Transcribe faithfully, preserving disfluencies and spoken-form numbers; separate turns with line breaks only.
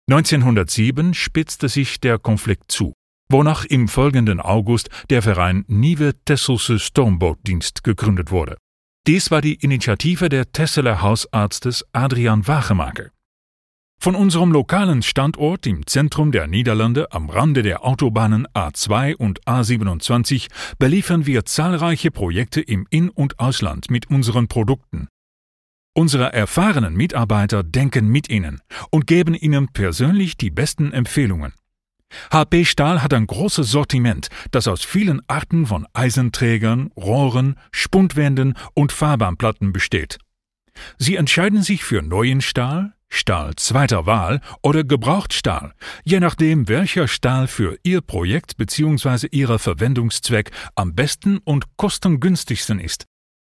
neunzehnhundertsieben spitzte sich der Konflikt zu, wonach im folgenden August der Verein Nieuwe Tesselse Stoombootdienst gegründet wurde. Dies war die Initiative der Tesseler Hausarztes Adriaan Wagemaker. Von unserem lokalen Standort im Zentrum der Niederlande am Rande der Autobahnen A zwei und A siebenundzwanzig beliefern wir zahlreiche Projekte im In- und Ausland mit unseren Produkten. Unsere erfahrenen Mitarbeiter denken mit Ihnen und geben Ihnen persönlich die besten Empfehlungen. H P Stahl hat ein großes Sortiment, das aus vielen Arten von Eisenträgern, Rohren, Spundwänden und Fahrbahnplatten besteht. Sie entscheiden sich für neuen Stahl, Stahl zweiter Wahl oder Gebrauchtstahl, je nachdem, welcher Stahl für Ihr Projekt bzw. Ihren Verwendungszweck am besten und kostengünstigsten ist.